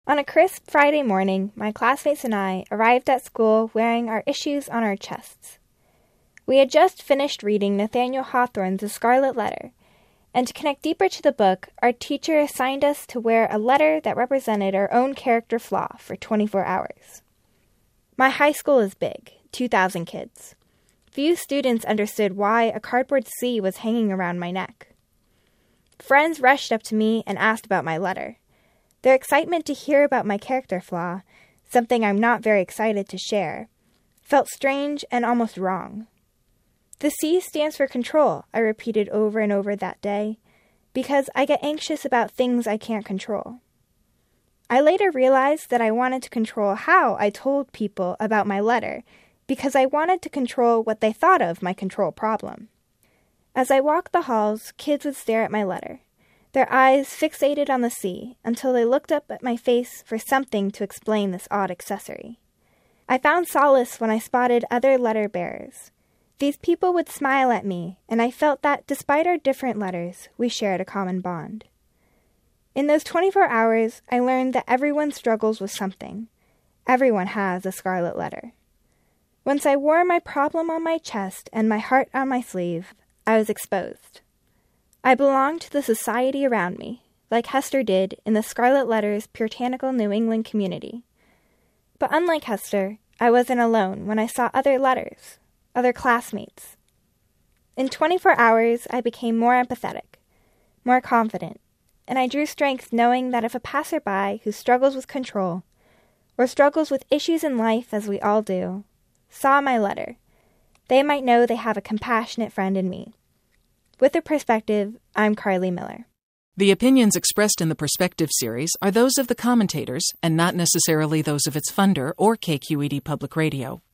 On a crisp Friday morning, my classmates and I arrived at school wearing our issues on our chests. We had just finished reading Nathaniel Hawthorne's The Scarlet Letter, and to connect deeper to the book, our teacher assigned us to wear a letter that represented our own character flaw for 24 hours. My high school is big, 2,000 kids. Few students understood why a cardboard C was hanging around my neck. Friends rushed up to me and asked about my letter. Their excitement to hear about my character flaw, something I'm not very excited to share, felt strange and almost wrong. The C stands for control, I repeated over and over that day, because I get anxious about things I can't control. I later realized that I wanted to control how I told people about my letter, because I wanted to control what they thought of my control problem. As I walked the halls, kids would stare at my letter, their eyes fixated on the C until they looked up at my face for something to explain this odd accessory. I found solace when I spotted other letter bearers. These people would smile at me, and I felt that despite our different letters, we shared a common bond. In those 24 hours, I learned that everyone struggles with something. Everyone has a scarlet letter. Once I wore my problem on my chest and my heart on my sleeve, I was exposed. I belonged to the society around me, like Hester did in the Scarlet Letter's puritanical New England community. But unlike Hester, I wasn't alone when I saw other letters, other classmates. In 24 hours, I became more empathetic, more confident, and I drew strength knowing that if a passerby who struggles with control, or struggles with issues in life as we all do, saw my letter, they might know they have a compassionate friend in me. With a Perspective, I'm Carly Miller. The opinions expressed in the Perspective series are those of the commentators and not necessarily those of its funder or KQED Public Radio.